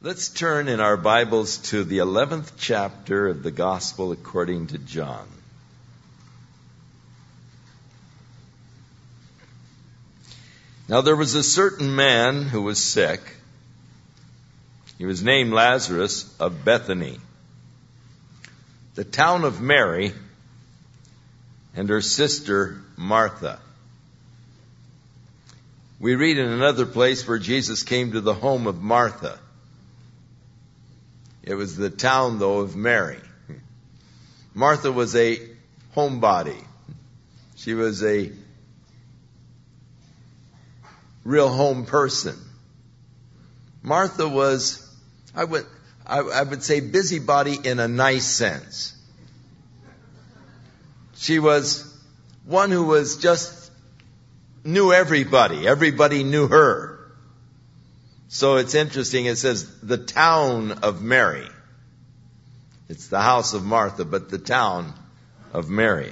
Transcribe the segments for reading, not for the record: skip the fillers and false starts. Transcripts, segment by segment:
Let's turn in our Bibles to the 11th chapter of the Gospel according to John. Now there was a certain man who was sick. He was named Lazarus of Bethany, the town of Mary, and her sister Martha. We read in another place where Jesus came to the home of Martha. It was the town, though, of Mary. Martha was a homebody. She was a real home person. Martha was, I would say, busybody in a nice sense. She was one who was just knew everybody. Everybody knew her. So it's interesting, it says the town of Mary. It's the house of Martha, but the town of Mary.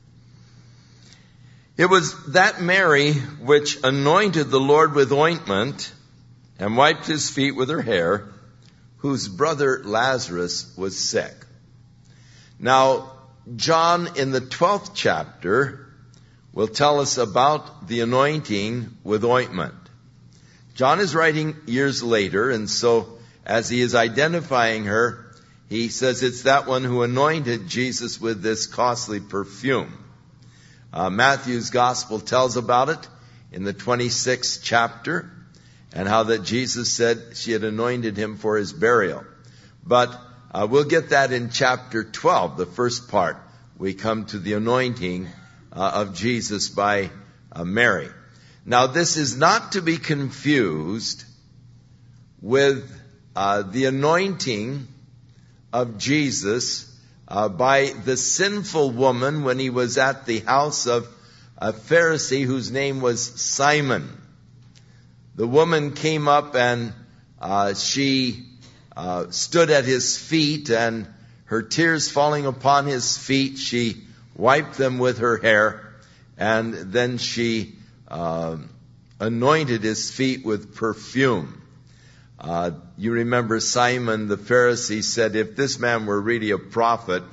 It was that Mary which anointed the Lord with ointment and wiped his feet with her hair, whose brother Lazarus was sick. Now, John in the 12th chapter will tell us about the anointing with ointment. John is writing years later, and so as he is identifying her, he says it's that one who anointed Jesus with this costly perfume. Matthew's gospel tells about it in the 26th chapter, and how that Jesus said she had anointed him for his burial. But we'll get that in chapter 12, the first part. We come to the anointing of Jesus by Mary. Now, this is not to be confused with the anointing of Jesus by the sinful woman when he was at the house of a Pharisee whose name was Simon. The woman came up and she stood at his feet, and her tears falling upon his feet, she wiped them with her hair, and then she anointed his feet with perfume. You remember Simon the Pharisee said, if this man were really a prophet,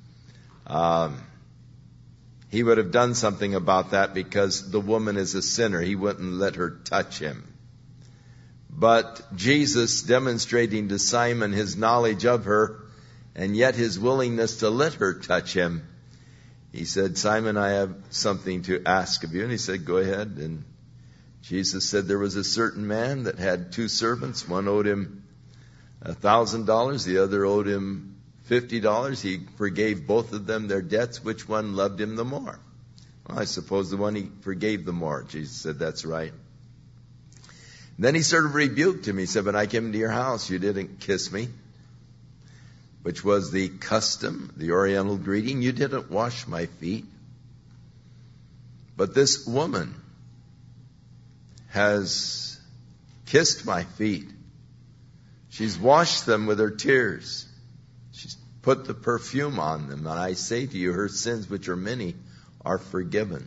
he would have done something about that, because the woman is a sinner. He wouldn't let her touch him. But Jesus, demonstrating to Simon his knowledge of her, and yet his willingness to let her touch him, he said, Simon, I have something to ask of you. And he said, go ahead. And Jesus said, there was a certain man that had two servants. One owed him $1,000. The other owed him $50. He forgave both of them their debts. Which one loved him the more? Well, I suppose the one he forgave the more. Jesus said, that's right. And then he sort of rebuked him. He said, when I came to your house, you didn't kiss me, which was the custom, the Oriental greeting. You didn't wash my feet. But this woman has kissed my feet. She's washed them with her tears. She's put the perfume on them. And I say to you, her sins, which are many, are forgiven.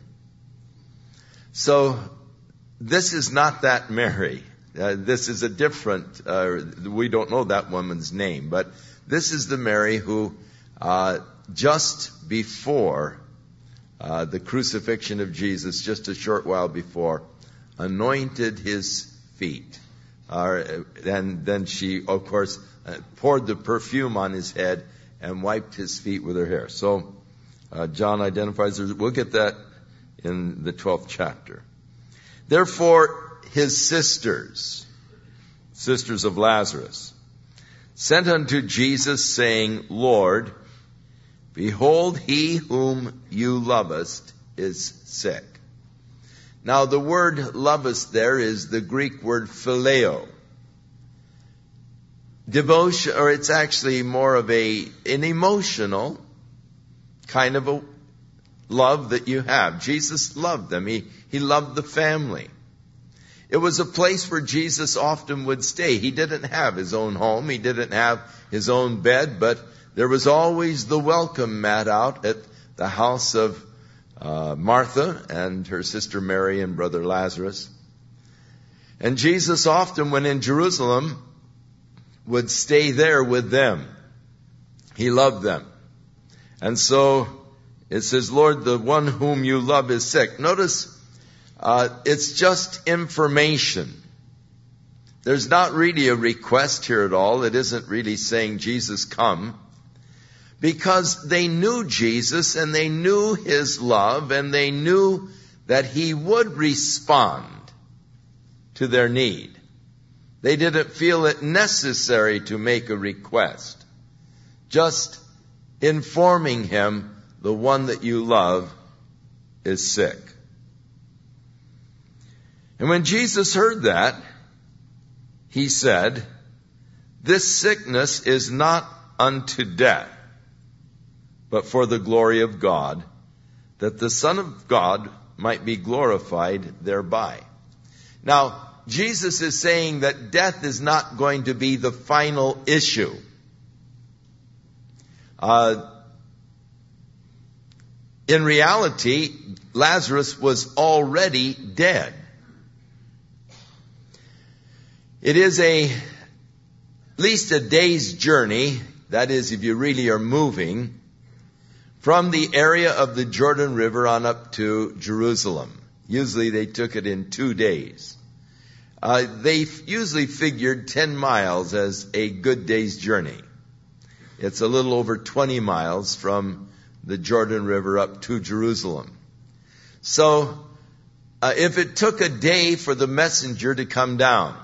So this is not that Mary. This is a different, we don't know that woman's name, but this is the Mary who, just before the crucifixion of Jesus, just a short while before, anointed his feet. And then she, of course, poured the perfume on his head and wiped his feet with her hair. So John identifies her. We'll get that in the 12th chapter. Therefore, his sisters of Lazarus, sent unto Jesus, saying, Lord, behold, he whom you lovest is sick. Now, the word lovest there is the Greek word phileo. Devotion, or it's actually more of an emotional kind of a love that you have. Jesus loved them. He loved the family. It was a place where Jesus often would stay. He didn't have his own home. He didn't have his own bed, but there was always the welcome mat out at the house of Martha and her sister Mary and brother Lazarus. And Jesus often, when in Jerusalem, would stay there with them. He loved them. And so it says, Lord, the one whom you love is sick. Notice, it's just information. There's not really a request here at all. It isn't really saying, Jesus, come. Because they knew Jesus and they knew his love and they knew that he would respond to their need. They didn't feel it necessary to make a request. Just informing him, the one that you love is sick. And when Jesus heard that, he said, this sickness is not unto death, but for the glory of God, that the Son of God might be glorified thereby. Now, Jesus is saying that death is not going to be the final issue. In reality, Lazarus was already dead. It is at least a day's journey, that is, if you really are moving, from the area of the Jordan River on up to Jerusalem. Usually they took it in 2 days. They usually figured 10 miles as a good day's journey. It's a little over 20 miles from the Jordan River up to Jerusalem. So, if it took a day for the messenger to come down,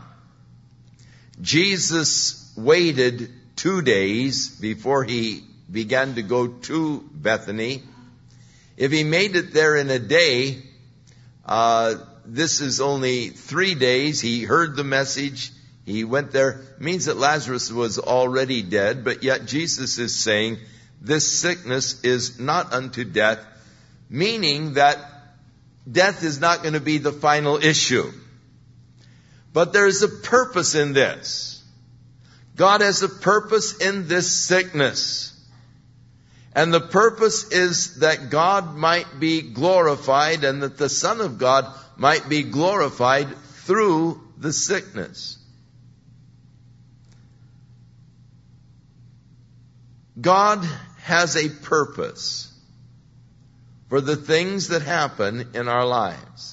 Jesus waited 2 days before he began to go to Bethany. If he made it there in a day, this is only 3 days. He heard the message. He went there. It means that Lazarus was already dead, but yet Jesus is saying this sickness is not unto death, meaning that death is not going to be the final issue. But there is a purpose in this. God has a purpose in this sickness. And the purpose is that God might be glorified and that the Son of God might be glorified through the sickness. God has a purpose for the things that happen in our lives.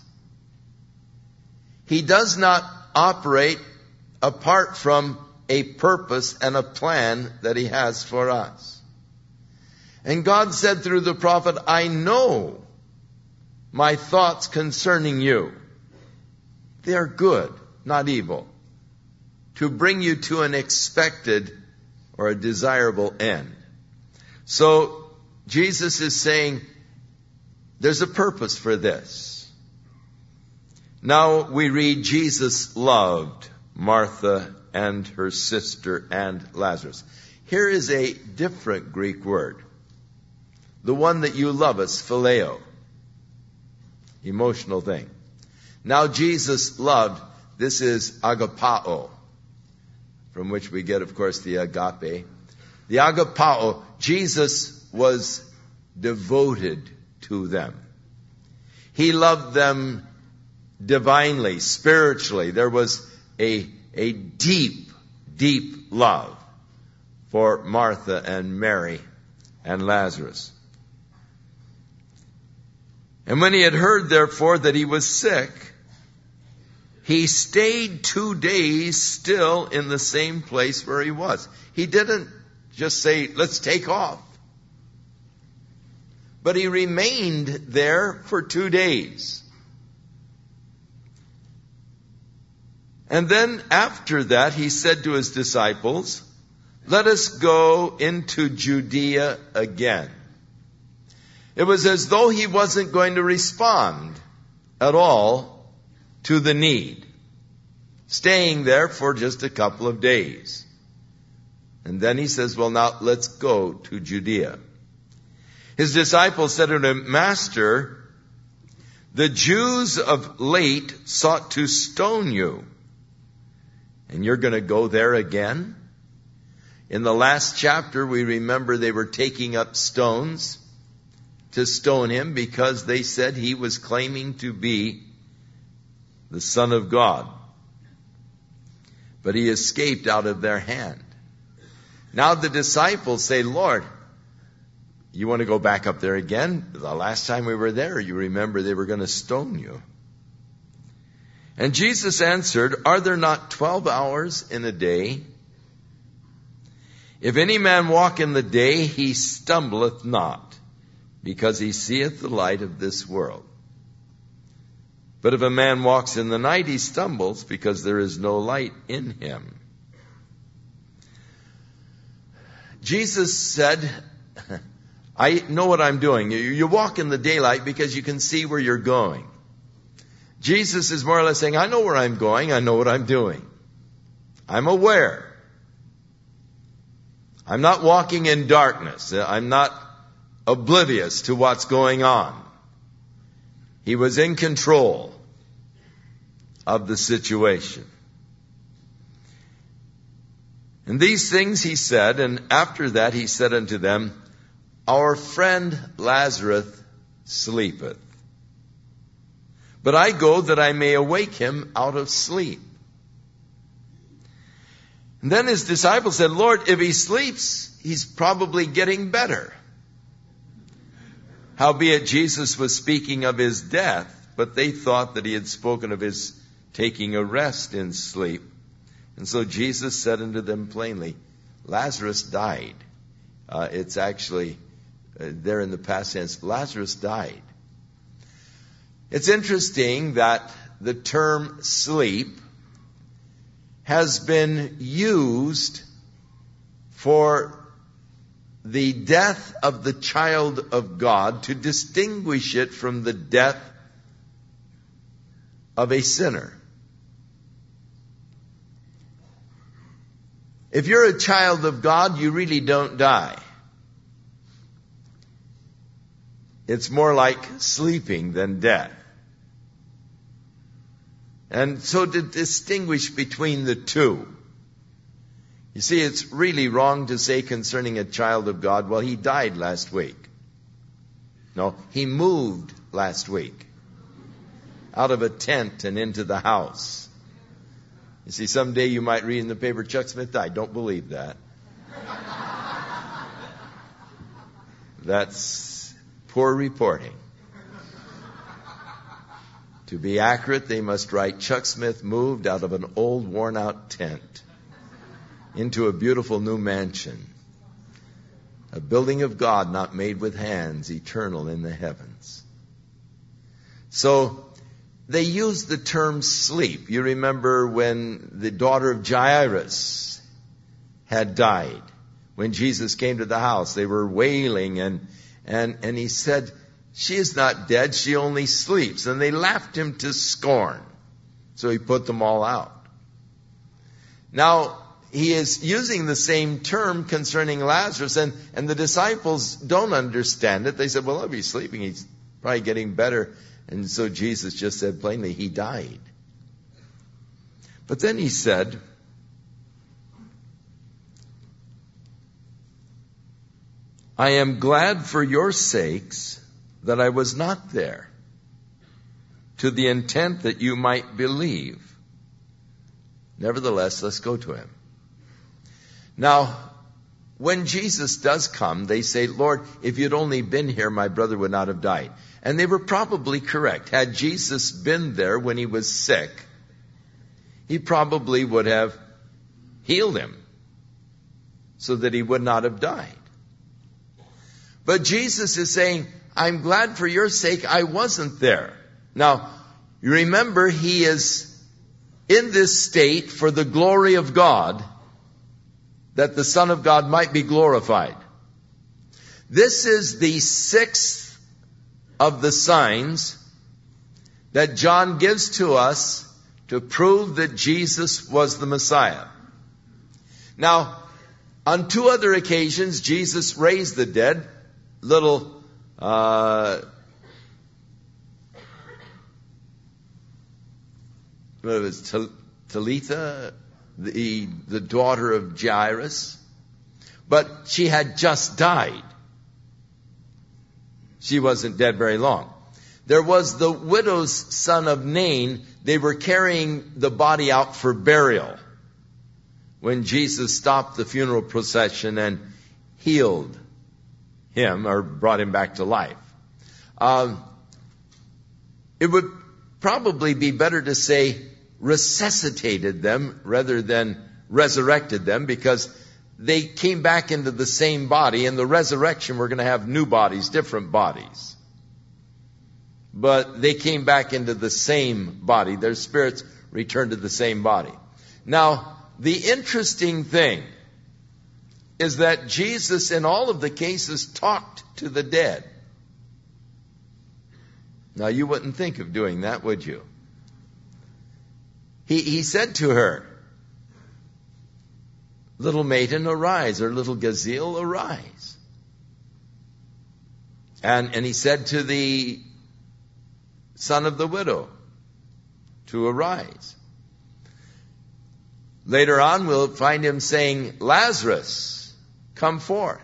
He does not operate apart from a purpose and a plan that he has for us. And God said through the prophet, I know my thoughts concerning you. They are good, not evil, to bring you to an expected or a desirable end. So Jesus is saying there's a purpose for this. Now we read Jesus loved Martha and her sister and Lazarus. Here is a different Greek word. The one that you love is phileo. Emotional thing. Now Jesus loved, this is agapao, from which we get, of course, the agape. The agapao, Jesus was devoted to them. He loved them divinely, spiritually. There was a deep, deep love for Martha and Mary and Lazarus. And when he had heard, therefore, that he was sick, he stayed 2 days still in the same place where he was. He didn't just say, let's take off. But he remained there for 2 days. And then after that, he said to his disciples, let us go into Judea again. It was as though he wasn't going to respond at all to the need, staying there for just a couple of days. And then he says, well, now let's go to Judea. His disciples said to him, Master, the Jews of late sought to stone you, and you're going to go there again? In the last chapter, we remember they were taking up stones to stone him because they said he was claiming to be the Son of God. but he escaped out of their hand. Now the disciples say, Lord, you want to go back up there again? The last time we were there, you remember they were going to stone you. And Jesus answered, are there not 12 hours in a day? If any man walk in the day, he stumbleth not, because he seeth the light of this world. But if a man walks in the night, he stumbles, because there is no light in him. Jesus said, I know what I'm doing. You walk in the daylight because you can see where you're going. Jesus is more or less saying, I know where I'm going. I know what I'm doing. I'm aware. I'm not walking in darkness. I'm not oblivious to what's going on. He was in control of the situation. And these things he said, and after that he said unto them, our friend Lazarus sleepeth. But I go that I may awake him out of sleep. And then his disciples said, Lord, if he sleeps, he's probably getting better. Howbeit Jesus was speaking of his death, but they thought that he had spoken of his taking a rest in sleep. And so Jesus said unto them plainly, Lazarus died. It's actually there in the past tense, Lazarus died. It's interesting that the term sleep has been used for the death of the child of God to distinguish it from the death of a sinner. If you're a child of God, you really don't die. It's more like sleeping than death. And so to distinguish between the two, you see, it's really wrong to say concerning a child of God, well, he died last week. No, he moved last week out of a tent and into the house. You see, someday you might read in the paper, Chuck Smith died. Don't believe that. That's poor reporting. To be accurate, they must write, Chuck Smith moved out of an old, worn-out tent into a beautiful new mansion, a building of God not made with hands, eternal in the heavens. So they used the term sleep. You remember when the daughter of Jairus had died. When Jesus came to the house, they were wailing and he said, she is not dead, she only sleeps. And they laughed him to scorn. So he put them all out. Now, he is using the same term concerning Lazarus, and the disciples don't understand it. They said, well, if he's sleeping, he's probably getting better. And so Jesus just said plainly, he died. But then he said, I am glad for your sakes that I was not there, to the intent that you might believe. Nevertheless, let's go to him. Now, when Jesus does come, they say, Lord, if you'd only been here, my brother would not have died. And they were probably correct. Had Jesus been there when he was sick, he probably would have healed him so that he would not have died. But Jesus is saying, I'm glad for your sake I wasn't there. Now, you remember he is in this state for the glory of God, that the Son of God might be glorified. This is the sixth of the signs that John gives to us to prove that Jesus was the Messiah. Now, on two other occasions, Jesus raised the dead. Little Talitha, the daughter of Jairus, but she had just died. She wasn't dead very long. There was the widow's son of Nain. They were carrying the body out for burial. when Jesus stopped the funeral procession and healed him or brought him back to life. It would probably be better to say resuscitated them rather than resurrected them, because they came back into the same body. In the resurrection, we're going to have new bodies, different bodies. But they came back into the same body. Their spirits returned to the same body. Now, the interesting thing is that Jesus, in all of the cases, talked to the dead. Now, you wouldn't think of doing that, would you? He said to her, "Little maiden, arise," or "Little gazelle, arise." And he said to the son of the widow to arise. Later on, we'll find him saying, "Lazarus, come forth."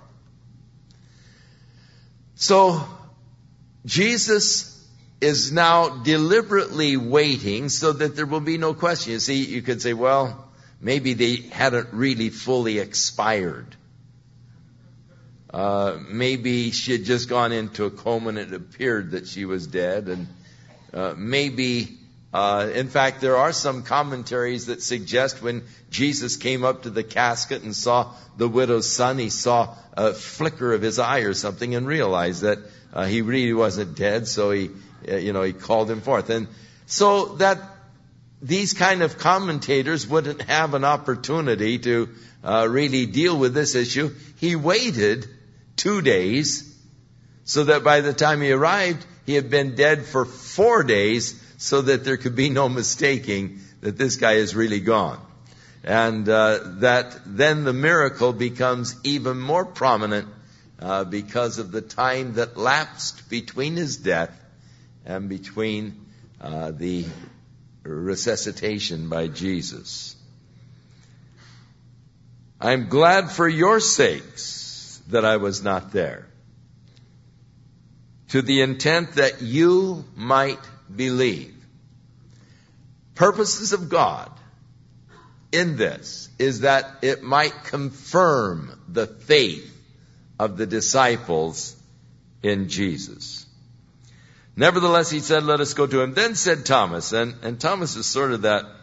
So, Jesus is now deliberately waiting so that there will be no question. You see, you could say, well, maybe they hadn't really fully expired. Maybe she had just gone into a coma and it appeared that she was dead. And maybe, in fact, there are some commentaries that suggest when Jesus came up to the casket and saw the widow's son, he saw a flicker of his eye or something and realized that he really wasn't dead, so he called him forth. And so that these kind of commentators wouldn't have an opportunity to really deal with this issue. He waited 2 days so that by the time he arrived, he had been dead for 4 days, so that there could be no mistaking that this guy is really gone. And that then the miracle becomes even more prominent because of the time that lapsed between his death and between the resuscitation by Jesus. I'm glad for your sakes that I was not there, to the intent that you might believe. Purposes of God in this is that it might confirm the faith of the disciples in Jesus. Nevertheless, he said, "Let us go to him." Then said Thomas, and Thomas is sort of that,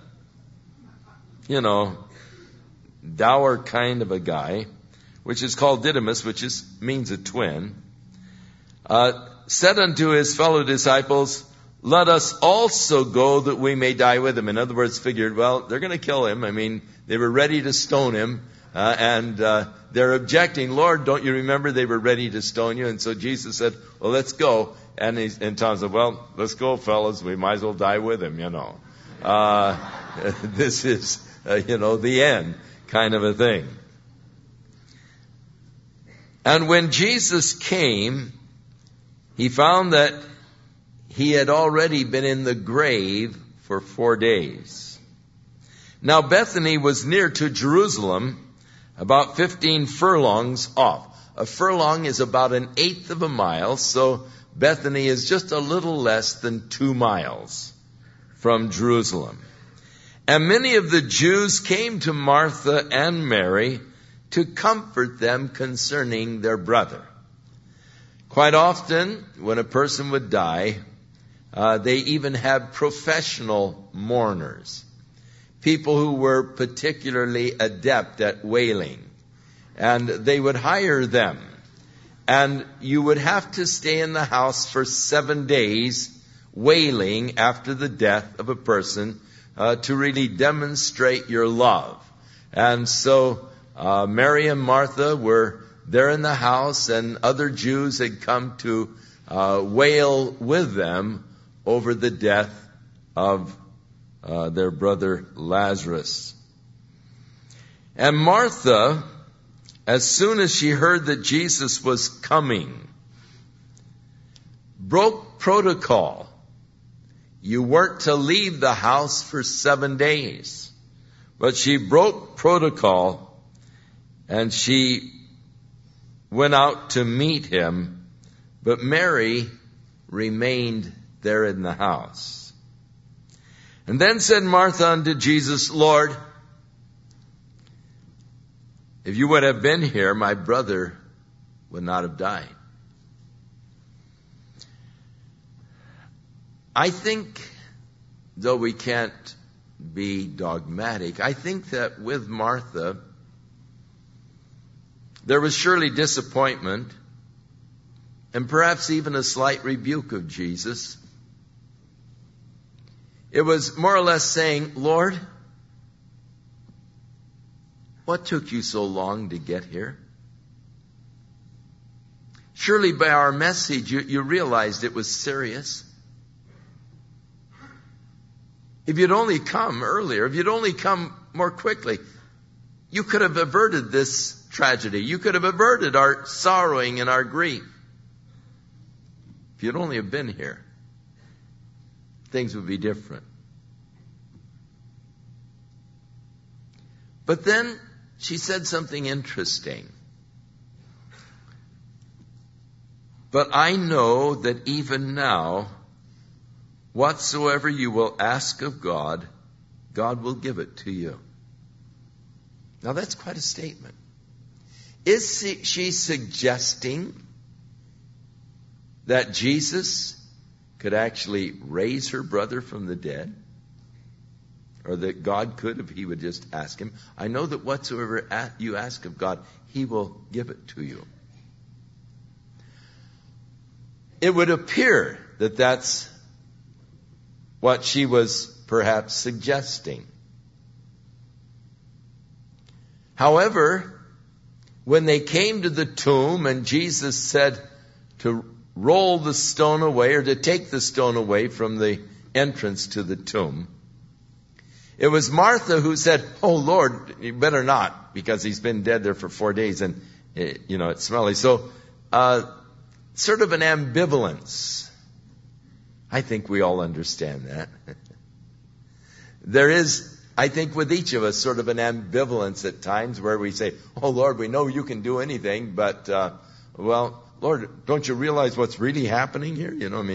dour kind of a guy, which is called Didymus, which means a twin, said unto his fellow disciples, "Let us also go that we may die with him." In other words, figured, well, they're going to kill him. I mean, they were ready to stone him, and they're objecting, "Lord, don't you remember they were ready to stone you?" And so Jesus said, "Well, let's go." And Tom said, "Well, let's go, fellas. We might as well die with him, This is, the end kind of a thing. And when Jesus came, he found that he had already been in the grave for 4 days. Now Bethany was near to Jerusalem, about 15 furlongs off. A furlong is about 1/8 of a mile, so Bethany is just a little less than 2 miles from Jerusalem. And many of the Jews came to Martha and Mary to comfort them concerning their brother. Quite often, when a person would die, they even had professional mourners, people who were particularly adept at wailing, and they would hire them. And you would have to stay in the house for 7 days wailing after the death of a person to really demonstrate your love. And so Mary and Martha were there in the house, and other Jews had come to wail with them over the death of their brother Lazarus. And Martha, as soon as she heard that Jesus was coming, broke protocol. You weren't to leave the house for 7 days. But she broke protocol and she went out to meet him. But Mary remained there in the house. And then said Martha unto Jesus, "Lord, If you would have been here, my brother would not have died. I think, though we can't be dogmatic, I think that with Martha, there was surely disappointment and perhaps even a slight rebuke of Jesus. It was more or less saying, Lord, what took you so long to get here? Surely by our message, you realized it was serious. If you'd only come earlier, if you'd only come more quickly, you could have averted this tragedy. You could have averted our sorrowing and our grief. If you'd only have been here, things would be different. But then she said something interesting. But I know that even now, whatsoever you will ask of God, God will give it to you. Now that's quite a statement. Is she suggesting that Jesus could actually raise her brother from the dead? Or that God could if he would just ask him? I know that whatsoever you ask of God, he will give it to you. It would appear that that's what she was perhaps suggesting. However, when they came to the tomb and Jesus said to roll the stone away or to take the stone away from the entrance to the tomb, it was Martha who said, oh Lord, you better not, because he's been dead there for 4 days and, it's smelly. So, sort of an ambivalence. I think we all understand that. There is, I think with each of us, sort of an ambivalence at times where we say, oh Lord, we know you can do anything, but, well, Lord, don't you realize what's really happening here?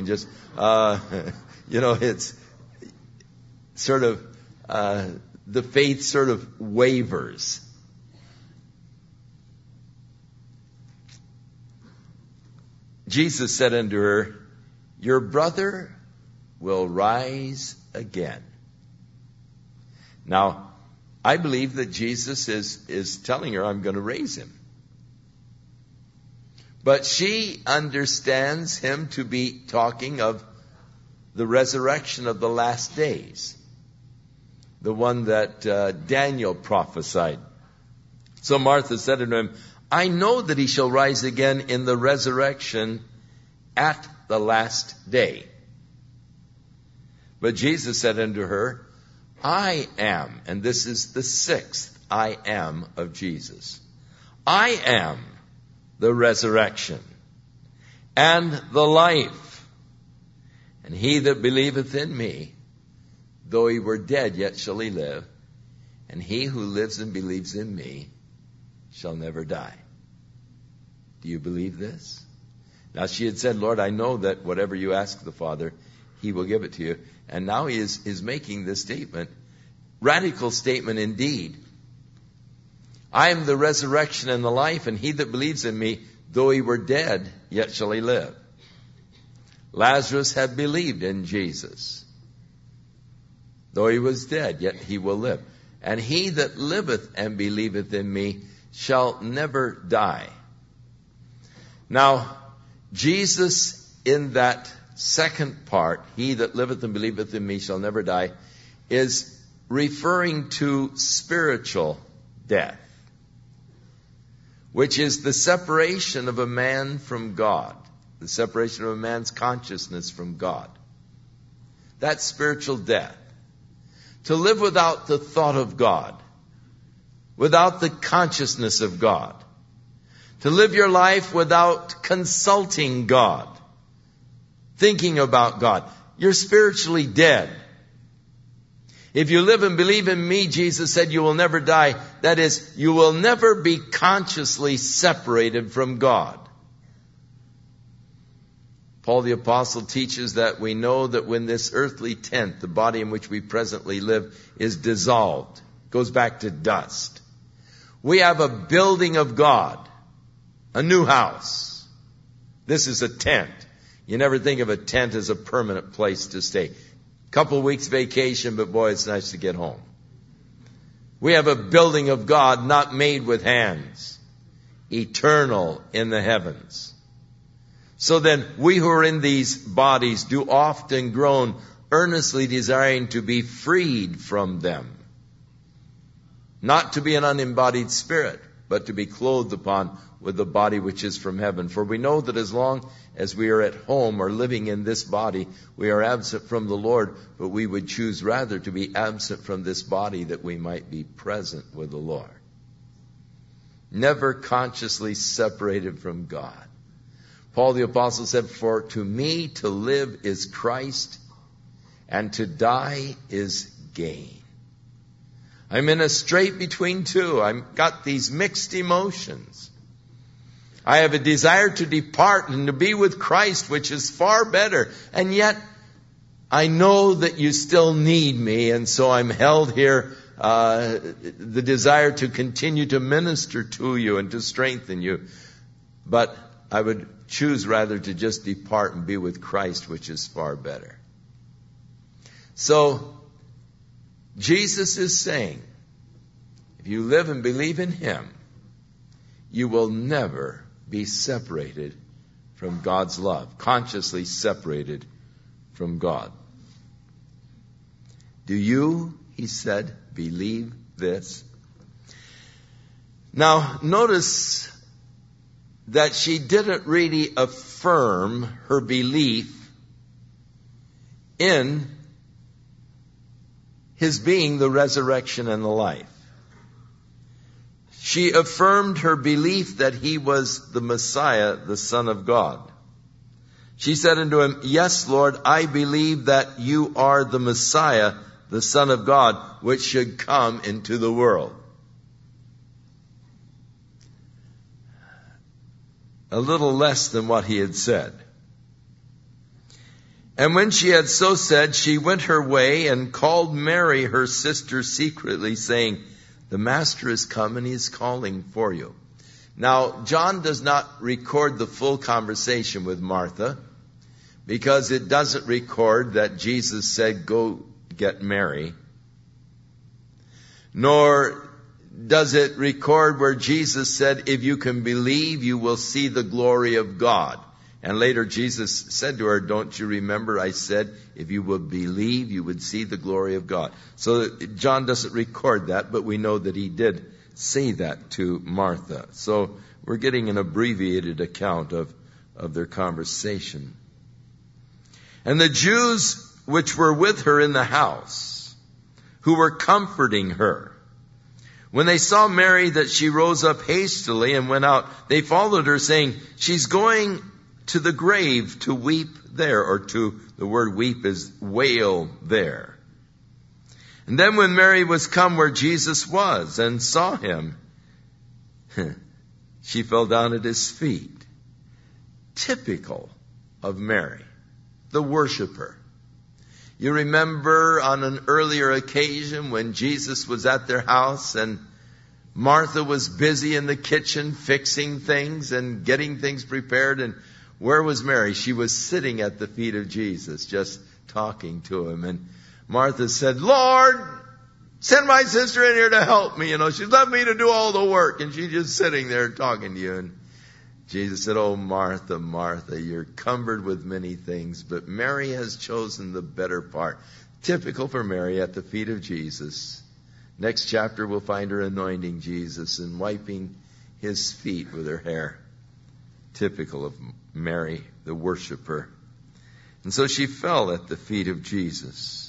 It's sort of, the faith sort of wavers. Jesus said unto her, your brother will rise again. Now, I believe that Jesus is telling her, I'm going to raise him. But she understands him to be talking of the resurrection of the last days. The one that Daniel prophesied. So Martha said unto him, I know that he shall rise again in the resurrection at the last day. But Jesus said unto her, I am, and this is the sixth I am of Jesus. I am the resurrection and the life. And he that believeth in me, though he were dead, yet shall he live. And he who lives and believes in me shall never die. Do you believe this? Now she had said, Lord, I know that whatever you ask the Father, he will give it to you. And now he is making this statement, radical statement indeed. I am the resurrection and the life, and he that believes in me, though he were dead, yet shall he live. Lazarus had believed in Jesus. Though he was dead, yet he will live. And he that liveth and believeth in me shall never die. Now, Jesus in that second part, he that liveth and believeth in me shall never die, is referring to spiritual death, which is the separation of a man from God, the separation of a man's consciousness from God. That's spiritual death. To live without the thought of God, without the consciousness of God. To live your life without consulting God, thinking about God. You're spiritually dead. If you live and believe in me, Jesus said, you will never die. That is, you will never be consciously separated from God. Paul the Apostle teaches that we know that when this earthly tent, the body in which we presently live, is dissolved, goes back to dust, We have a building of God, a new house. This is a tent. You never think of a tent as a permanent place to stay. Couple weeks vacation, but boy, it's nice to get home. We have a building of God not made with hands, eternal in the heavens. So then, we who are in these bodies do often groan, earnestly desiring to be freed from them. Not to be an unembodied spirit, but to be clothed upon with the body which is from heaven. For we know that as long as we are at home or living in this body, we are absent from the Lord, but we would choose rather to be absent from this body that we might be present with the Lord. Never consciously separated from God. Paul the Apostle said, for to me to live is Christ, and to die is gain. I'm in a strait between two. I've got these mixed emotions. I have a desire to depart and to be with Christ, which is far better. And yet, I know that you still need me, and so I'm held here, the desire to continue to minister to you and to strengthen you. But I would choose rather to just depart and be with Christ, which is far better. So, Jesus is saying, if you live and believe in Him, you will never be separated from God's love, consciously separated from God. Do you, he said, believe this? Now, notice that she didn't really affirm her belief in His being the resurrection and the life. She affirmed her belief that He was the Messiah, the Son of God. She said unto Him, yes, Lord, I believe that you are the Messiah, the Son of God, which should come into the world. A little less than what He had said. And when she had so said, she went her way and called Mary, her sister, secretly, saying, the Master is come and He is calling for you. Now, John does not record the full conversation with Martha, because it doesn't record that Jesus said, go get Mary. Nor does it record where Jesus said, if you can believe, you will see the glory of God. And later Jesus said to her, don't you remember I said, if you would believe, you would see the glory of God. So John doesn't record that, but we know that he did say that to Martha. So we're getting an abbreviated account of their conversation. And the Jews which were with her in the house, who were comforting her, when they saw Mary that she rose up hastily and went out, they followed her, saying, she's going to the grave to weep there, or the word weep is wail there. And then when Mary was come where Jesus was and saw Him, she fell down at His feet. Typical of Mary, the worshiper. You remember on an earlier occasion when Jesus was at their house and Martha was busy in the kitchen fixing things and getting things prepared, and where was Mary? She was sitting at the feet of Jesus, just talking to Him. And Martha said, Lord, send my sister in here to help me. She's left me to do all the work, and she's just sitting there talking to you. And Jesus said, oh, Martha, Martha, you're cumbered with many things, but Mary has chosen the better part. Typical for Mary at the feet of Jesus. Next chapter, we'll find her anointing Jesus and wiping His feet with her hair. Typical of Mary, the worshiper. And so she fell at the feet of Jesus.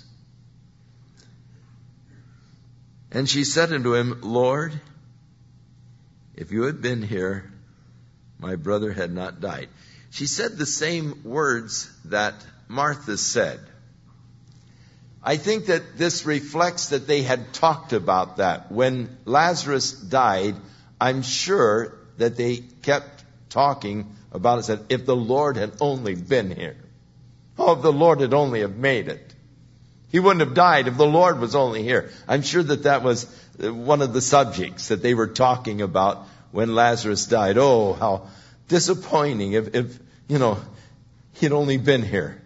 And she said unto Him, Lord, if you had been here, my brother had not died. She said the same words that Martha said. I think that this reflects that they had talked about that. When Lazarus died, I'm sure that they kept talking about it, said, if the Lord had only been here. Oh, if the Lord had only have made it. He wouldn't have died if the Lord was only here. I'm sure that was one of the subjects that they were talking about when Lazarus died. Oh, how disappointing if he'd only been here.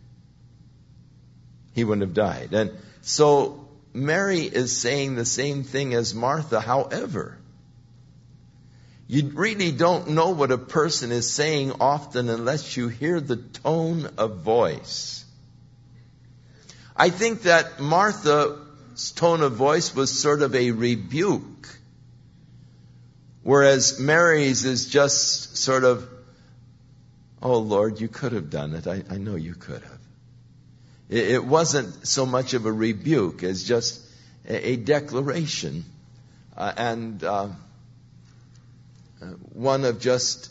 He wouldn't have died. And so Mary is saying the same thing as Martha. However, you really don't know what a person is saying often unless you hear the tone of voice. I think that Martha's tone of voice was sort of a rebuke, whereas Mary's is just sort of, oh Lord, you could have done it. I know you could have. It wasn't so much of a rebuke as just a declaration and one of just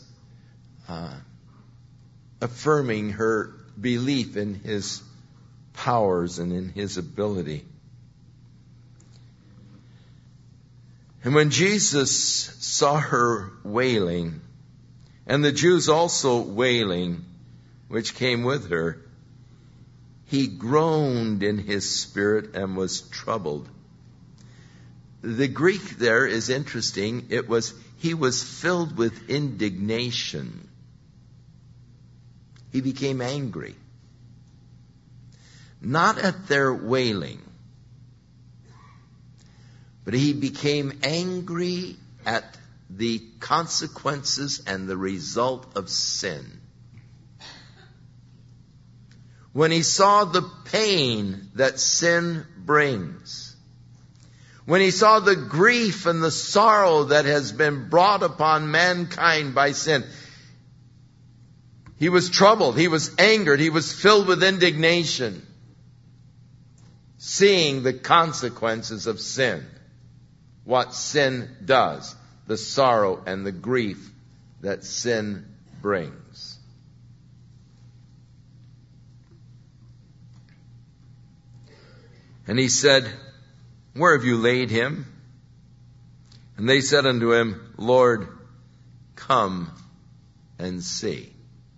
affirming her belief in His powers and in His ability. And when Jesus saw her wailing, and the Jews also wailing, which came with her, He groaned in His spirit and was troubled. The Greek there is interesting. He was filled with indignation. He became angry. Not at their wailing, but he became angry at the consequences and the result of sin. When he saw the pain that sin brings, when he saw the grief and the sorrow that has been brought upon mankind by sin, he was troubled, he was angered, he was filled with indignation, seeing the consequences of sin, what sin does, the sorrow and the grief that sin brings. And he said, where have you laid him? And they said unto him, Lord, come and see.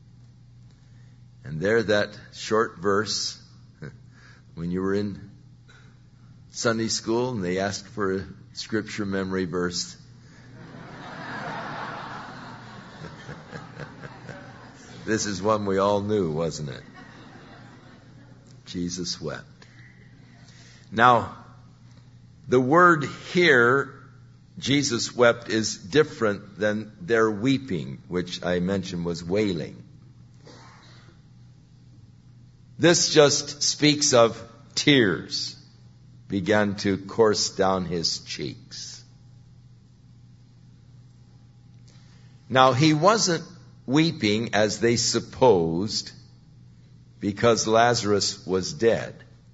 And there that short verse, when you were in Sunday school and they asked for a scripture memory verse. This is one we all knew, wasn't it? Jesus wept. Now, the word here, Jesus wept, is different than their weeping, which I mentioned was wailing. This just speaks of tears began to course down his cheeks. Now, he wasn't weeping as they supposed because Lazarus was dead.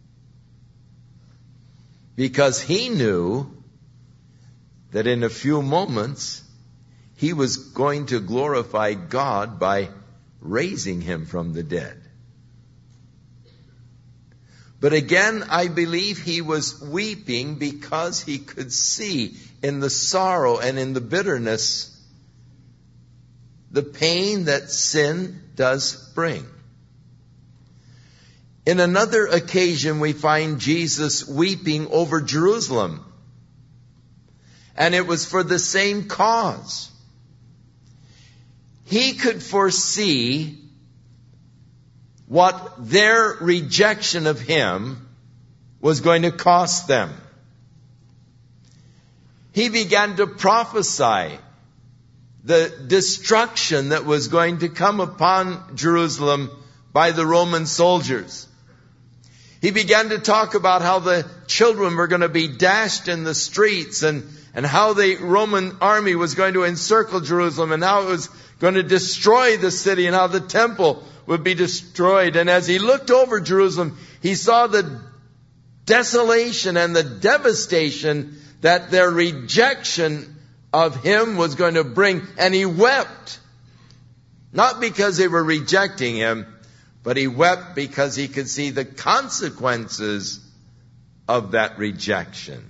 Because he knew that in a few moments he was going to glorify God by raising him from the dead. But again, I believe he was weeping because he could see in the sorrow and in the bitterness the pain that sin does bring. In another occasion, we find Jesus weeping over Jerusalem. And it was for the same cause. He could foresee what their rejection of him was going to cost them. He began to prophesy the destruction that was going to come upon Jerusalem by the Roman soldiers. He began to talk about how the children were going to be dashed in the streets and how the Roman army was going to encircle Jerusalem and how it was going to destroy the city and how the temple would be destroyed. And as he looked over Jerusalem, he saw the desolation and the devastation that their rejection of him was going to bring. And he wept. Not because they were rejecting him, but he wept because he could see the consequences of that rejection.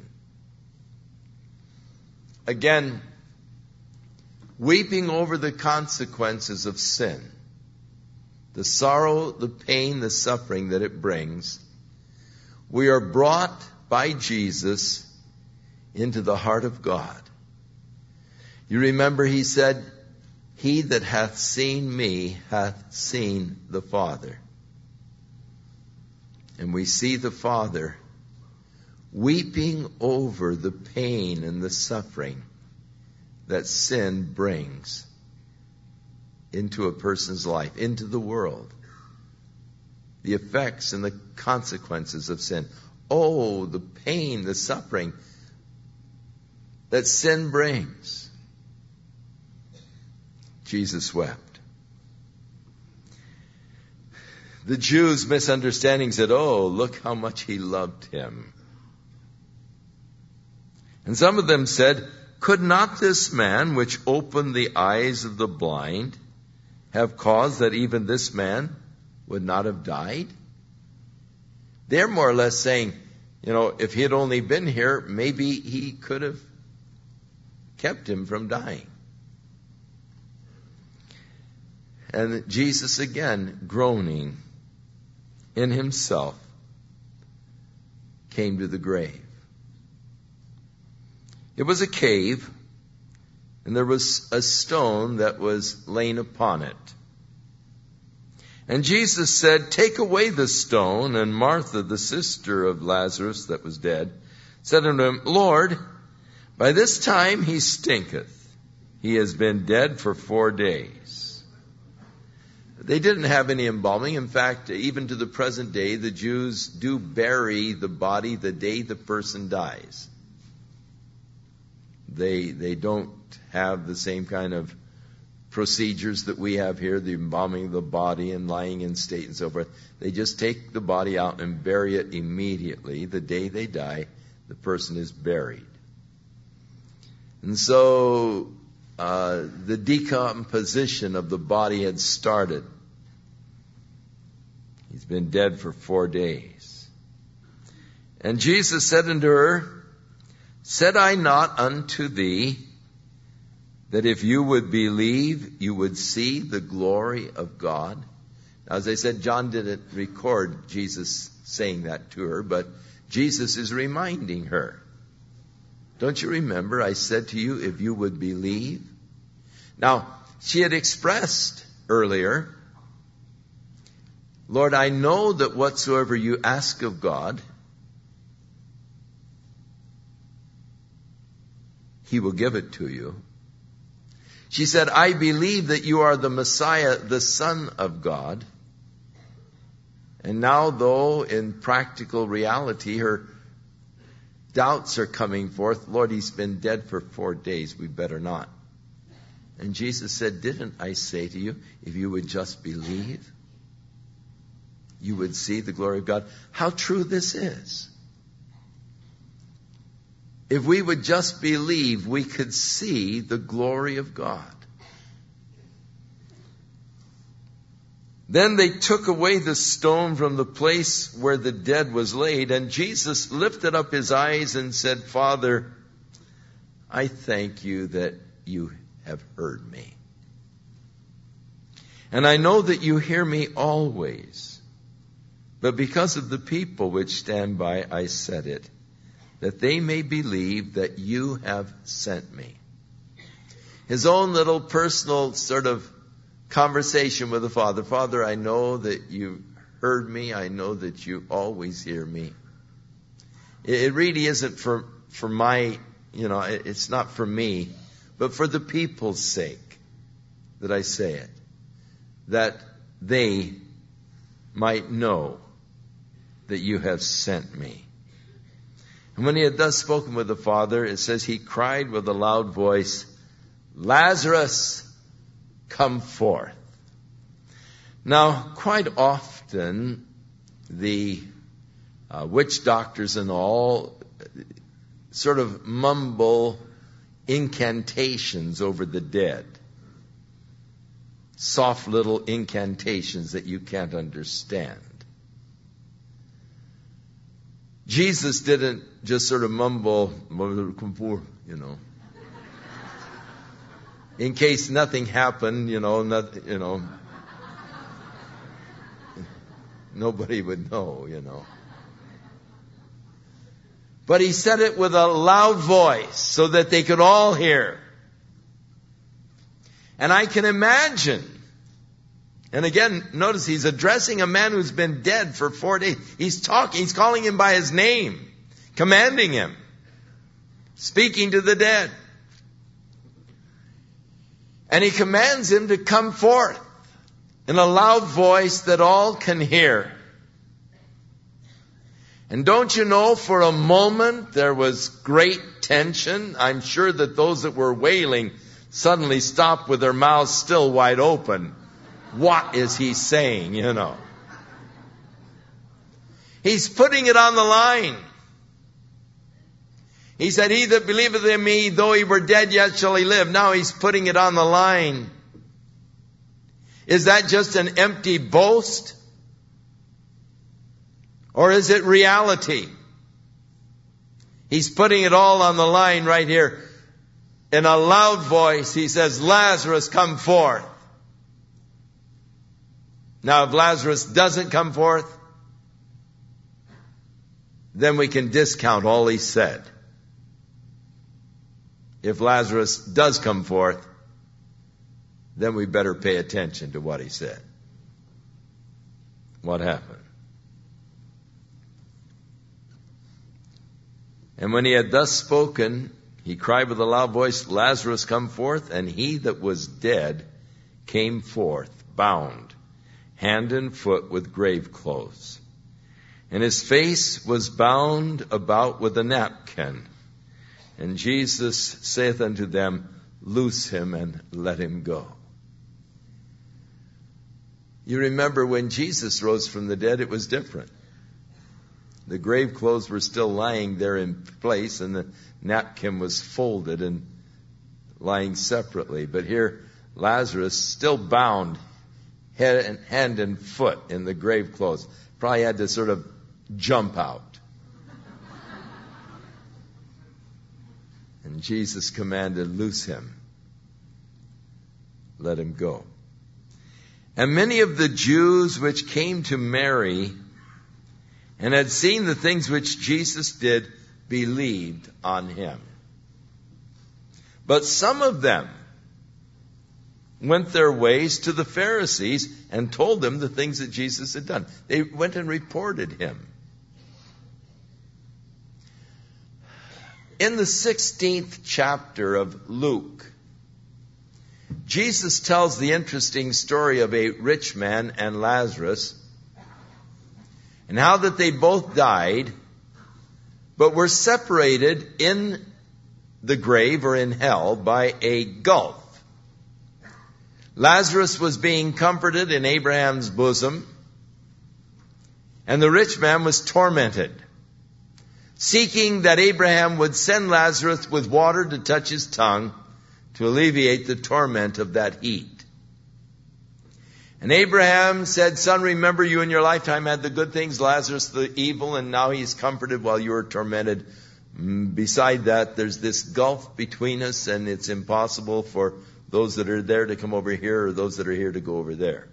Again, weeping over the consequences of sin, the sorrow, the pain, the suffering that it brings, We are brought by Jesus into the heart of God. You remember he said, "He that hath seen me hath seen the Father." And we see the Father weeping over the pain and the suffering that sin brings into a person's life, into the world. The effects and the consequences of sin. Oh, the pain, the suffering that sin brings. Jesus wept. The Jews' misunderstanding said, "Oh, look how much he loved him." And some of them said, "Could not this man which opened the eyes of the blind have caused that even this man would not have died?" They're more or less saying, if he had only been here, maybe he could have kept him from dying. And Jesus, again, groaning in himself, came to the grave. It was a cave, and there was a stone that was laid upon it. And Jesus said, "Take away the stone." And Martha, the sister of Lazarus that was dead, said unto him, "Lord, by this time he stinketh. He has been dead for 4 days." They didn't have any embalming. In fact, even to the present day, the Jews do bury the body the day the person dies. They don't have the same kind of procedures that we have here, the embalming of the body and lying in state and so forth. They just take the body out and bury it immediately. The day they die, the person is buried. And so the decomposition of the body had started. He's been dead for 4 days. And Jesus said unto her, "Said I not unto thee, that if you would believe, you would see the glory of God?" Now, as I said, John didn't record Jesus saying that to her, but Jesus is reminding her. "Don't you remember I said to you, if you would believe?" Now, she had expressed earlier, "Lord, I know that whatsoever you ask of God, he will give it to you." She said, "I believe that you are the Messiah, the Son of God." And now, though, in practical reality, her doubts are coming forth. "Lord, he's been dead for 4 days. We better not." And Jesus said, "Didn't I say to you, if you would just believe, you would see the glory of God?" How true this is. If we would just believe, we could see the glory of God. Then they took away the stone from the place where the dead was laid, and Jesus lifted up his eyes and said, "Father, I thank you that you have heard me. And I know that you hear me always. But because of the people which stand by, I said it, that they may believe that you have sent me." His own little personal sort of conversation with the Father. "Father, I know that you heard me. I know that you always hear me." It really isn't for my, it's not for me, but for the people's sake that I say it, that they might know that you have sent me. And when he had thus spoken with the Father, it says he cried with a loud voice, "Lazarus, come forth." Now, quite often, the witch doctors and all sort of mumble incantations over the dead. Soft little incantations that you can't understand. Jesus didn't just sort of mumble, in case nothing happened, nobody would know, But he said it with a loud voice so that they could all hear. And I can imagine, and again, notice he's addressing a man who's been dead for 4 days. He's calling him by his name, commanding him, speaking to the dead. And he commands him to come forth in a loud voice that all can hear. And don't you know, for a moment there was great tension. I'm sure that those that were wailing suddenly stopped with their mouths still wide open. What is he saying, you know? He's putting it on the line. He said, he that believeth in me, though he were dead, yet shall he live. Now he's putting it on the line. Is that just an empty boast? Or is it reality? He's putting it all on the line right here. In a loud voice, he says, Lazarus, come forth. Now, if Lazarus doesn't come forth, then we can discount all he said. If Lazarus does come forth, then we better pay attention to what he said. What happened? And when he had thus spoken, he cried with a loud voice, Lazarus, come forth. And he that was dead came forth, bound, hand and foot with grave clothes. And his face was bound about with a napkin. And Jesus saith unto them, loose him and let him go. You remember when Jesus rose from the dead, it was different. The grave clothes were still lying there in place, and the napkin was folded and lying separately. But here, Lazarus, still bound, hand and foot in the grave clothes, probably had to sort of jump out. And Jesus commanded, loose him. Let him go. And many of the Jews which came to Mary and had seen the things which Jesus did believed on him. But some of them went their ways to the Pharisees and told them the things that Jesus had done. They went and reported him. In the 16th chapter of Luke, Jesus tells the interesting story of a rich man and Lazarus, and how that they both died, but were separated in the grave or in hell by a gulf. Lazarus was being comforted in Abraham's bosom, and the rich man was tormented, seeking that Abraham would send Lazarus with water to touch his tongue to alleviate the torment of that heat. And Abraham said, son, remember you in your lifetime had the good things, Lazarus the evil, and now he's comforted while you are tormented. Beside that, there's this gulf between us, and it's impossible for those that are there to come over here or those that are here to go over there.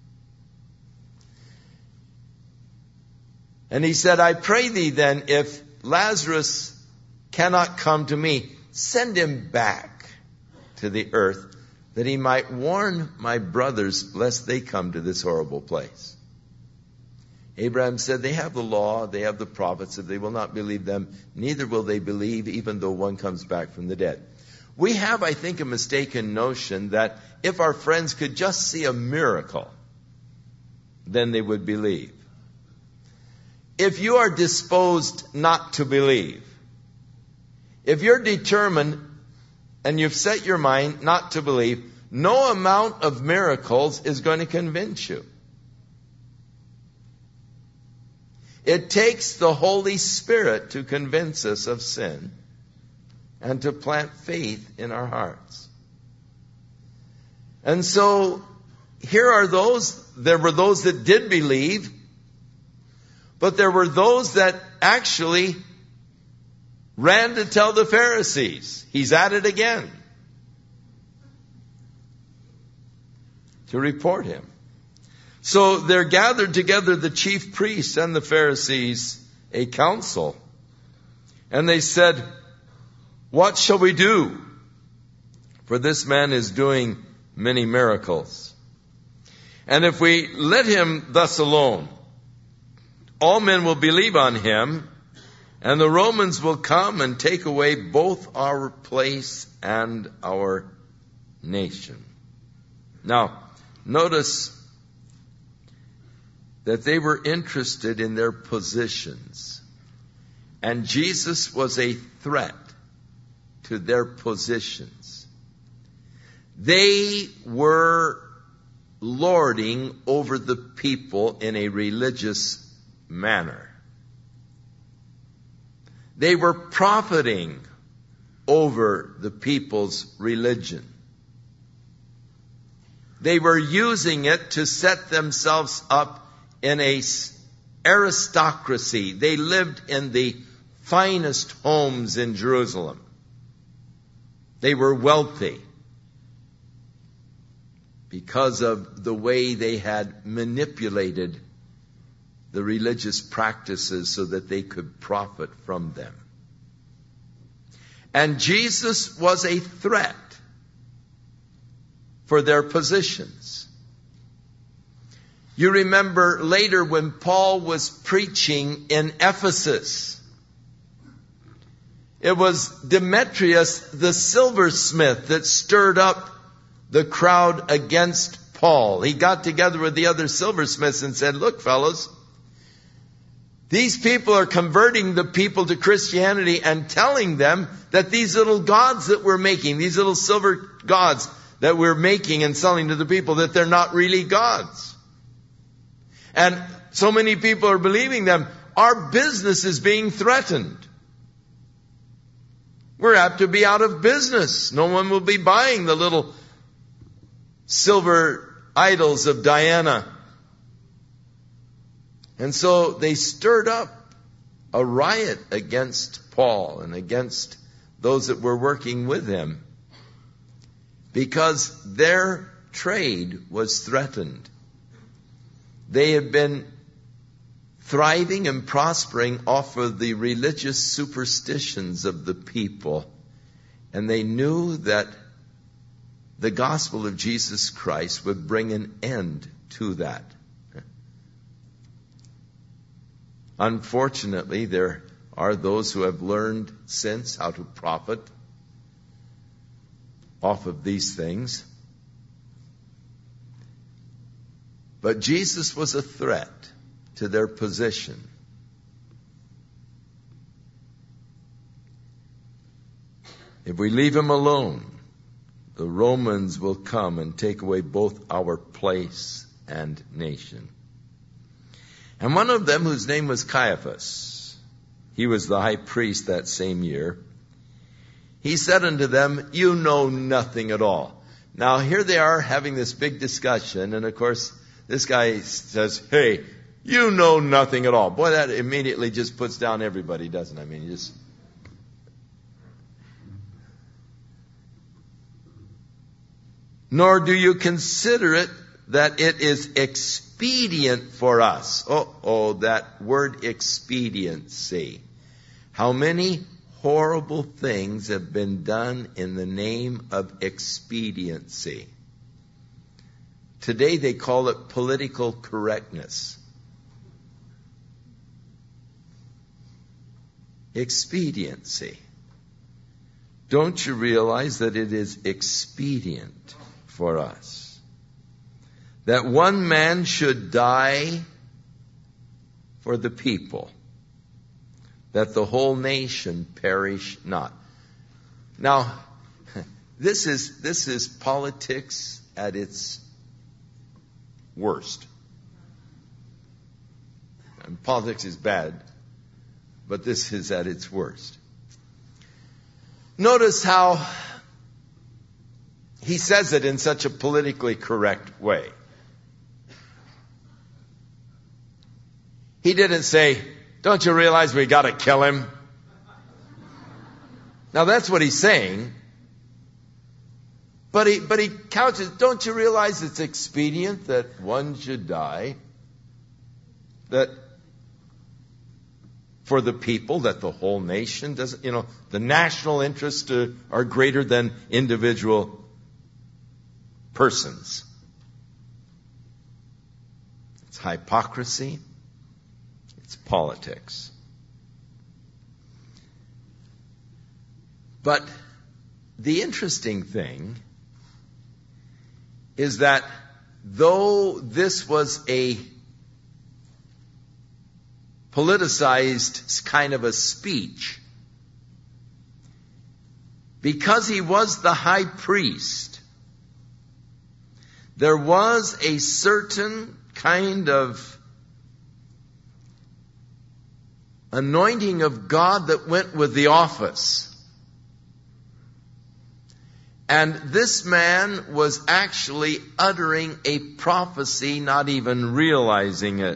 And he said, I pray thee then, if Lazarus cannot come to me, send him back to the earth, that he might warn my brothers lest they come to this horrible place. Abraham said, they have the law, they have the prophets. If they will not believe them, neither will they believe, even though one comes back from the dead. We have, I think, a mistaken notion that if our friends could just see a miracle, then they would believe. If you are disposed not to believe, if you're determined and you've set your mind not to believe, no amount of miracles is going to convince you. It takes the Holy Spirit to convince us of sin and to plant faith in our hearts. And so, here are there were those that did believe, but there were those that actually ran to tell the Pharisees. He's at it again. To report him. So there gathered together the chief priests and the Pharisees a council. And they said, "What shall we do? For this man is doing many miracles. And if we let him thus alone, all men will believe on him, and the Romans will come and take away both our place and our nation." Now, notice that they were interested in their positions. And Jesus was a threat to their positions. They were lording over the people in a religious manner. They were profiting over the people's religion. They were using it to set themselves up in a aristocracy. They lived in the finest homes in Jerusalem. They were wealthy because of the way they had manipulated the religious practices so that they could profit from them. And Jesus was a threat for their positions. You remember later when Paul was preaching in Ephesus, it was Demetrius the silversmith that stirred up the crowd against Paul. He got together with the other silversmiths and said, "Look, fellows, these people are converting the people to Christianity and telling them that these little gods that we're making, these little silver gods that we're making and selling to the people, that they're not really gods. And so many people are believing them. Our business is being threatened. We're apt to be out of business. No one will be buying the little silver idols of Diana." And so they stirred up a riot against Paul and against those that were working with him because their trade was threatened. They had been thriving and prospering off of the religious superstitions of the people. And they knew that the gospel of Jesus Christ would bring an end to that. Unfortunately, there are those who have learned since how to profit off of these things. But Jesus was a threat to their position. If we leave him alone, the Romans will come and take away both our place and nation. And one of them, whose name was Caiaphas, he was the high priest that same year, he said unto them, "You know nothing at all." Now here they are having this big discussion, and of course this guy says, "Hey, you know nothing at all." Boy, that immediately just puts down everybody, doesn't it? I mean, "Nor do you consider it that it is expedient for us." That word expediency. How many horrible things have been done in the name of expediency? Today they call it political correctness. Expediency. Don't you realize that it is expedient for us that one man should die for the people, that the whole nation perish not? Now, this is politics at its worst. And politics is bad, but this is at its worst. Notice how he says it in such a politically correct way. He didn't say, "Don't you realize we got to kill him?" Now that's what he's saying. But he couches, "Don't you realize it's expedient that one should die? That for the people, that the whole nation doesn't, the national interests are greater than individual persons. It's hypocrisy. It's politics. But the interesting thing is that though this was a politicized kind of a speech, because he was the high priest, there was a certain kind of anointing of God that went with the office. And this man was actually uttering a prophecy, not even realizing it.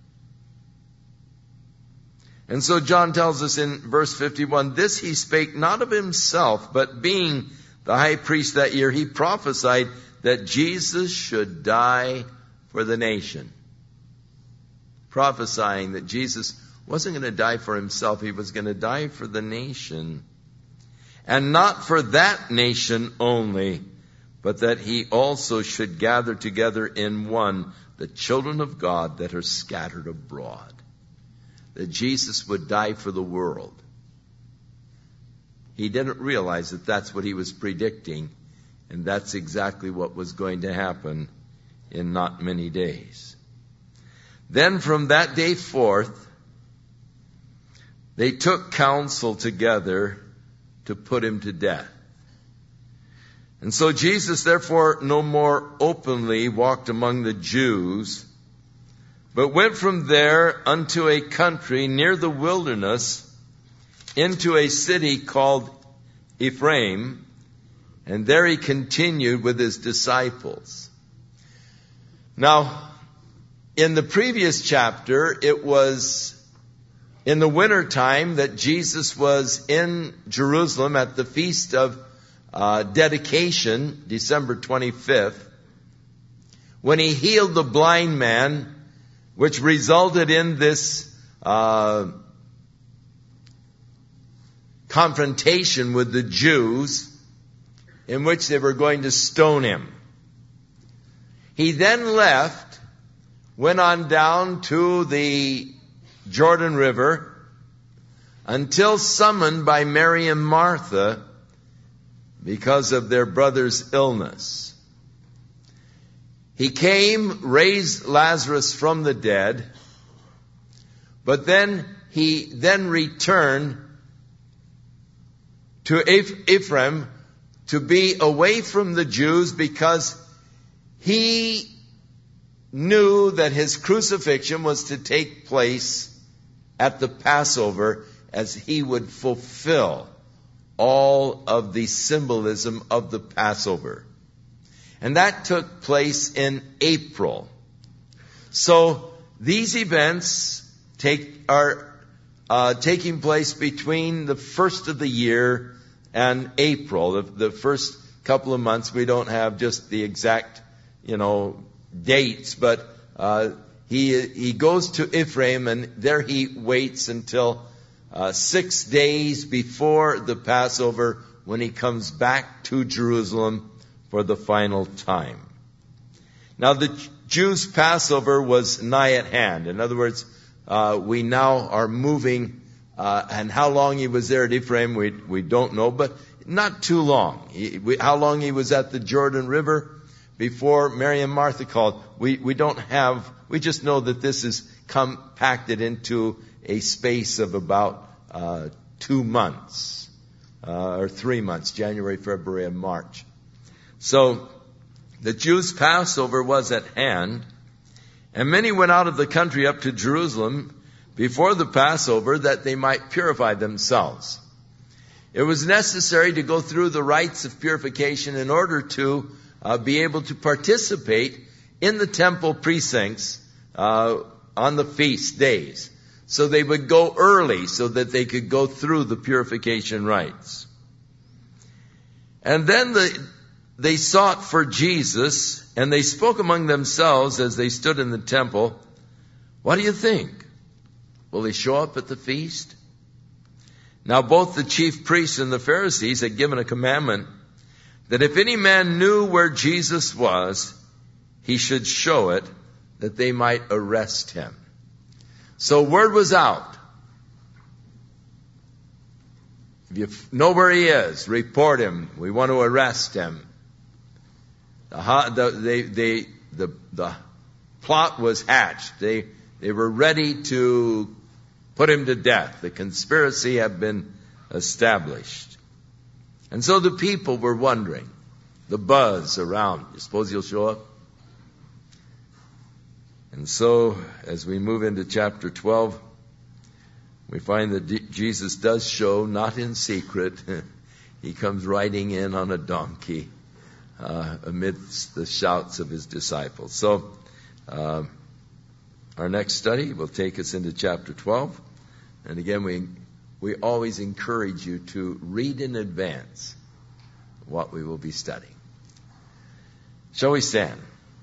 And so John tells us in verse 51, this he spake not of himself, but being the high priest that year, he prophesied that Jesus should die for the nation. Prophesying that Jesus wasn't going to die for himself, he was going to die for the nation. And not for that nation only, but that he also should gather together in one the children of God that are scattered abroad. That Jesus would die for the world. He didn't realize that that's what he was predicting, and that's exactly what was going to happen in not many days. Then from that day forth, they took counsel together to put him to death. And so Jesus therefore no more openly walked among the Jews, but went from there unto a country near the wilderness, into a city called Ephraim, and there he continued with his disciples. Now, in the previous chapter, it was in the winter time that Jesus was in Jerusalem at the Feast of Dedication, December 25th, when he healed the blind man, which resulted in this confrontation with the Jews, in which they were going to stone him. He then left, went on down to the Jordan River, until summoned by Mary and Martha because of their brother's illness. He came, raised Lazarus from the dead, but then he returned to Ephraim to be away from the Jews, because he knew that his crucifixion was to take place at the Passover, as he would fulfill all of the symbolism of the Passover. And that took place in April. So these events are taking place between the first of the year and April. The first couple of months, we don't have just the exact, dates, but he goes to Ephraim, and there he waits until 6 days before the Passover, when he comes back to Jerusalem for the final time. Now the Jews' Passover was nigh at hand. In other words, we now are moving, and how long he was there at Ephraim, we don't know, but not too long. How long he was at the Jordan River before Mary and Martha called, we don't have. We just know that this is compacted into a space of about 2 months, or 3 months, January, February, and March. So the Jews' Passover was at hand, and many went out of the country up to Jerusalem before the Passover, that they might purify themselves. It was necessary to go through the rites of purification in order to be able to participate in the temple precincts on the feast days. So they would go early so that they could go through the purification rites. And then they sought for Jesus, and they spoke among themselves as they stood in the temple, "What do you think? Will he show up at the feast? Now both the chief priests and the Pharisees had given a commandment that if any man knew where Jesus was, he should show it, that they might arrest him. So word was out. If you know where he is, report him. We want to arrest him. The plot was hatched. They were ready to put him to death. The conspiracy had been established. And so the people were wondering, the buzz around, you suppose he'll show up? And so, as we move into chapter 12, we find that Jesus does show, not in secret. He comes riding in on a donkey amidst the shouts of his disciples. So, our next study will take us into chapter 12. And again, we always encourage you to read in advance what we will be studying. Shall we stand?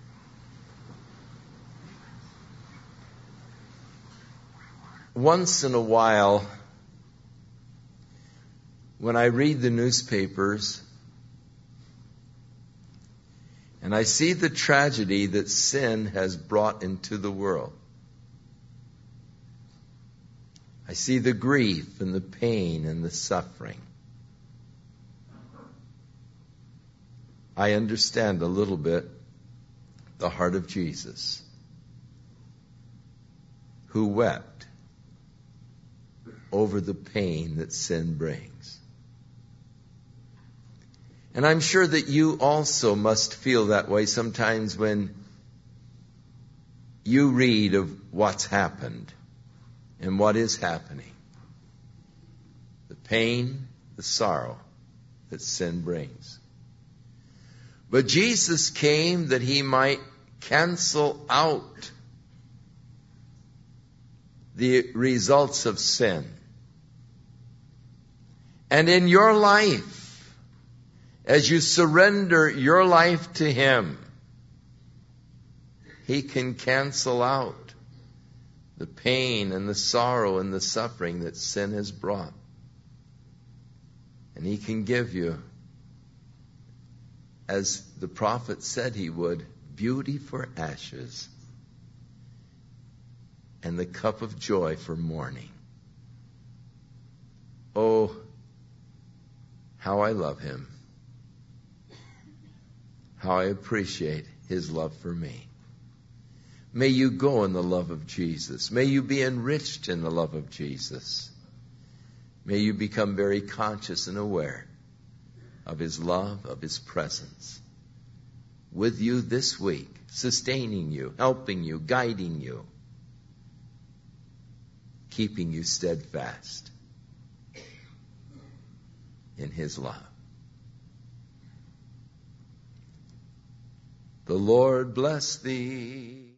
Once in a while, when I read the newspapers and I see the tragedy that sin has brought into the world, I see the grief and the pain and the suffering, I understand a little bit the heart of Jesus, who wept over the pain that sin brings. And I'm sure that you also must feel that way sometimes when you read of what's happened and what is happening. The pain, the sorrow that sin brings. But Jesus came that he might cancel out the results of sin. And in your life, as you surrender your life to him, he can cancel out the pain and the sorrow and the suffering that sin has brought. And he can give you, as the prophet said he would, beauty for ashes and the cup of joy for mourning. Oh, how I love him. How I appreciate his love for me. May you go in the love of Jesus. May you be enriched in the love of Jesus. May you become very conscious and aware of his love, of his presence with you this week, sustaining you, helping you, guiding you, keeping you steadfast in his love. The Lord bless thee.